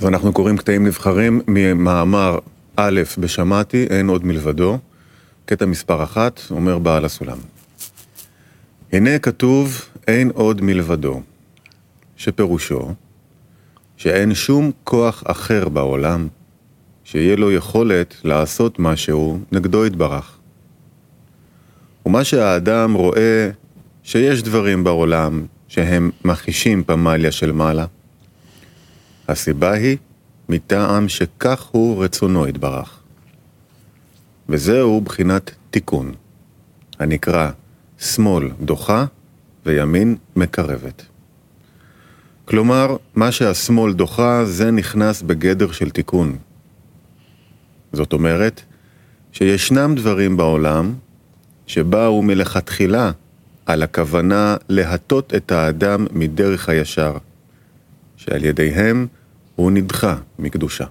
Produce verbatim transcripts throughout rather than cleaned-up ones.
אז אנחנו קוראים קטעים נבחרים ממאמר א' בשמעתי, אין עוד מלבדו. קטע מספר אחת, אומר בעל הסולם. הנה כתוב, אין עוד מלבדו, שפירושו, שאין שום כוח אחר בעולם, שיהיה לו יכולת לעשות משהו נגדו יתברך. ומה שהאדם רואה שיש דברים בעולם שהם מחישים פמליה של מעלה, הסיבה היא מטעם שכך הוא רצונו יתברך. וזהו בחינת תיקון, הנקרא שמאל דוחה וימין מקרבת. כלומר, מה שהשמאל דוחה זה נכנס בגדר של תיקון. זאת אומרת שישנם דברים בעולם שבאו מלכתחילה על הכוונה להטות את האדם מדרך הישר, שעל ידיהם הוא נדחה מקדושה.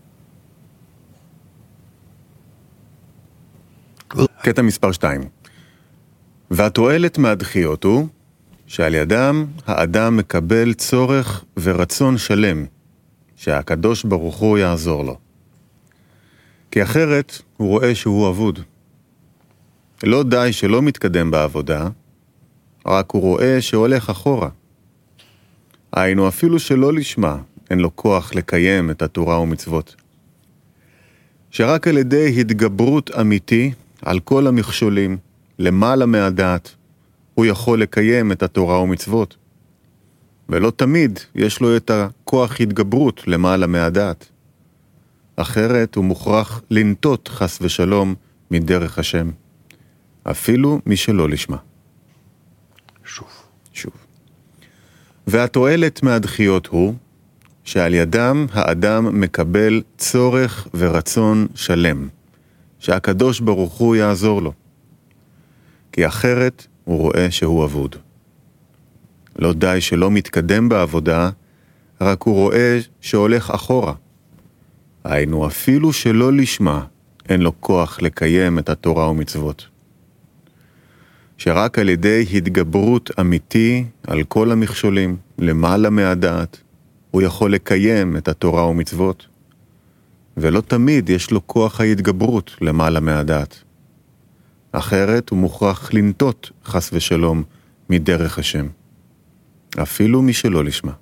קטע מספר שתיים. והתועלת מהדחיות הוא שעל ידם האדם מקבל צורך ורצון שלם שהקדוש ברוך הוא יעזור לו. כי אחרת הוא רואה שהוא אבוד. לא די שלא מתקדם בעבודה, רק הוא רואה שהולך אחורה. היינו אפילו שלא לשמה, אין לו כוח לקיים את התורה ומצוות. שרק על ידי התגברות אמיתי על כל המכשולים, למעלה מהדעת, הוא יכול לקיים את התורה ומצוות. ולא תמיד יש לו את הכוח התגברות למעלה מהדעת. אחרת הוא מוכרח לנטות חס ושלום מדרך השם, אפילו משלא לשמה. שוב. שוב. והתועלת מהדחיות הוא שעל ידם האדם מקבל צורך ורצון שלם, שהקדוש ברוך הוא יעזור לו. כי אחרת הוא רואה שהוא אבוד. לא די שלא מתקדם בעבודה, רק הוא רואה שהולך אחורה. היינו אפילו שלא לשמה, אין לו כוח לקיים את התורה ומצוות. שרק על ידי התגברות אמיתי על כל המכשולים, למעלה מהדעת, הוא יכול לקיים את התורה ומצוות. ולא תמיד יש לו כוח ההתגברות למעלה מהדעת. אחרת הוא מוכרח לנטות חס ושלום מדרך השם, אפילו משלא לשמה.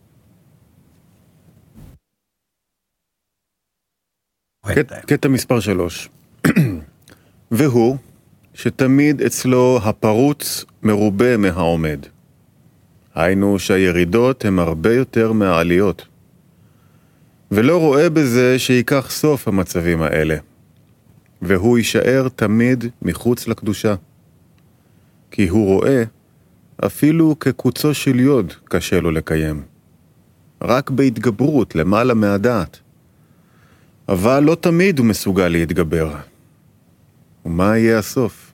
קטע, קטע מספר שלוש. והוא שתמיד אצלו הפרוץ מרובה מהעומד. היינו שהירידות הן הרבה יותר מהעליות. ולא רואה בזה שיקח סוף המצבים האלה. והוא יישאר תמיד מחוץ לקדושה. כי הוא רואה, אפילו כקוצו של יוד קשה לו לקיים. רק בהתגברות למעלה מהדעת. אבל לא תמיד הוא מסוגל להתגבר. ומה יהיה הסוף?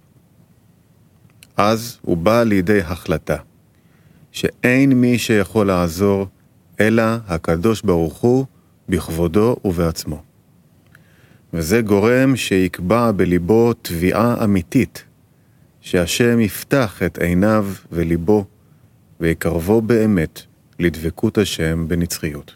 אז הוא בא לידי החלטה, שאין מי שיכול לעזור, אלא הקדוש ברוך הוא בכבודו ובעצמו. וזה גורם שיקבע בליבו תביעה אמיתית, שהשם יפתח את עיניו וליבו, ויקרבו באמת לדבקות השם בנצחיות.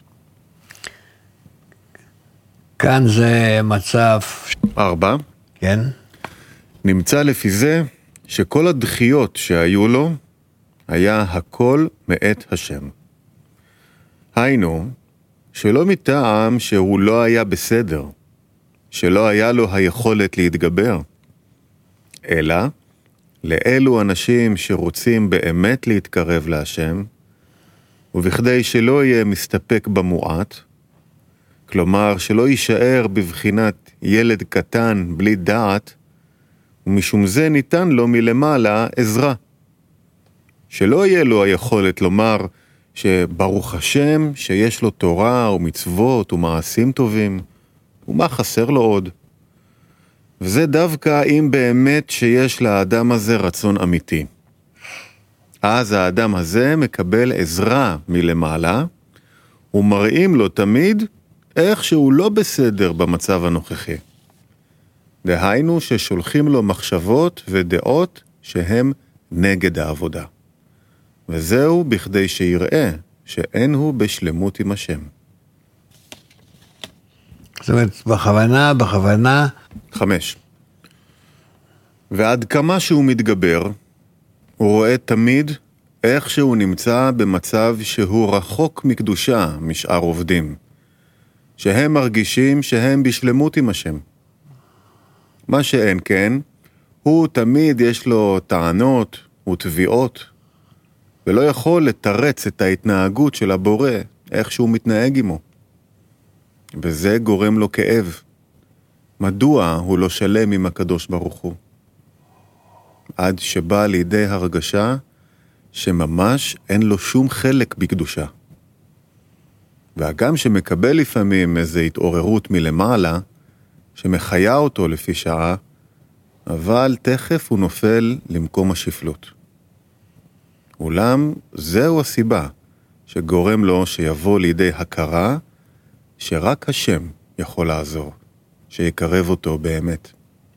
כאן זה מצב... ארבע. כן. נמצא לפי זה שכל הדחיות שהיו לו, היה הכל מאת השם. היינו, שלא מטעם שהוא לא היה בסדר, שלא היה לו היכולת להתגבר, אלא לאלו אנשים שרוצים באמת להתקרב להשם, ובכדי שלא יהיה מסתפק במועט, כלומר שלא יישאר בבחינת ילד קטן בלי דעת, ומשום זה ניתן לו מלמעלה עזרה. שלא יהיה לו היכולת לומר שברוך השם שיש לו תורה ומצוות ומעשים טובים, ומה חסר לו עוד. וזה דווקא אם באמת שיש לאדם הזה רצון אמיתי. אז האדם הזה מקבל עזרה מלמעלה, ומראים לו תמיד איך שהוא לא בסדר במצב הנוכחי. דהיינו ששולחים לו מחשבות ודעות שהם נגד העבודה. וזהו בכדי שיראה שאין הוא בשלמות עם השם. זאת אומרת, בכוונה, בכוונה. חמש. ועד כמה שהוא מתגבר, הוא רואה תמיד איך שהוא נמצא במצב שהוא רחוק מקדושה משאר עובדים, שהם מרגישים שהם בשלמות עם השם. מה שאין כן, הוא תמיד יש לו טענות ותביעות, ולא יכול לתרץ את ההתנהגות של הבורא, איך שהוא מתנהג עמו. וזה גורם לו כאב. מדוע הוא לא שלם עם הקדוש ברוך הוא? עד שבא לידי הרגשה שממש אין לו שום חלק בקדושה. והגם שמקבל לפעמים איזו התעוררות מלמעלה, שמחיה אותו לפי שעה, אבל תכף הוא נופל למקום השפלות. אולם זהו הסיבה שגורם לו שיבוא לידי הכרה שרק השם יכול לעזור, שיקרב אותו באמת.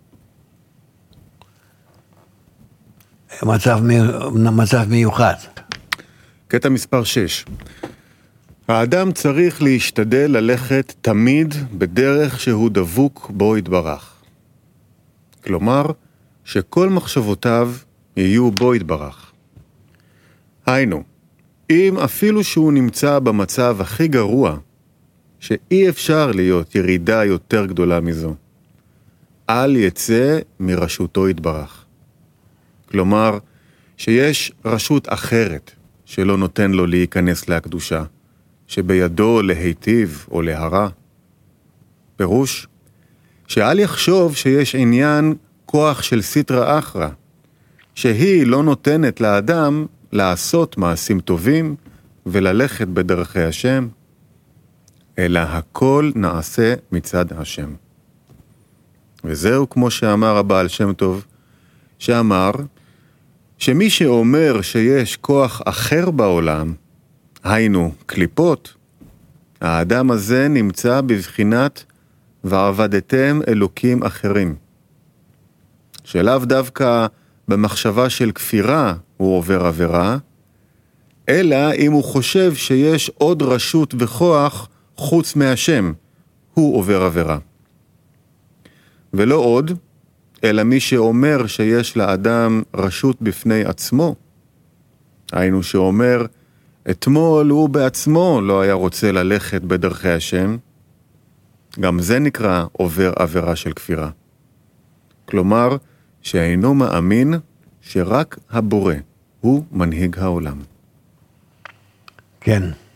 מצב, מצב מיוחד. קטע מספר שש. האדם צריך להשתדל ללכת תמיד בדרך שהוא דבוק בו יתברך. כלומר, שכל מחשבותיו יהיו בו יתברך. היינו, אם אפילו שהוא נמצא במצב הכי גרוע, שאי אפשר להיות ירידה יותר גדולה מזו, אל יצא מרשותו יתברך. כלומר, שיש רשות אחרת שלא נותן לו להיכנס להקדושה, שבידו להיטיב או להרע. פירוש, שאל יחשוב שיש עניין כוח של סטרא אחרא, שהיא לא נותנת לאדם לעשות מעשים טובים וללכת בדרכי השם, אלא הכל נעשה מצד השם. וזהו כמו שאמר הבעל שם טוב, שאמר שמי שאומר שיש כוח אחר בעולם, היינו קליפות, האדם הזה נמצא בבחינת ועבדתם אלוקים אחרים. שלאו דווקא במחשבה של כפירה הוא עובר עבירה, אלא אם הוא חושב שיש עוד רשות וכוח חוץ מהשם, הוא עובר עבירה. ולא עוד, אלא מי שאומר שיש לאדם רשות בפני עצמו, היינו שאומר, אתמול הוא בעצמו לא היה רוצה ללכת בדרכי השם, גם זה נקרא עובר עבירה של כפירה. כלומר, שאינו מאמין שרק הבורא הוא מנהיג העולם. כן.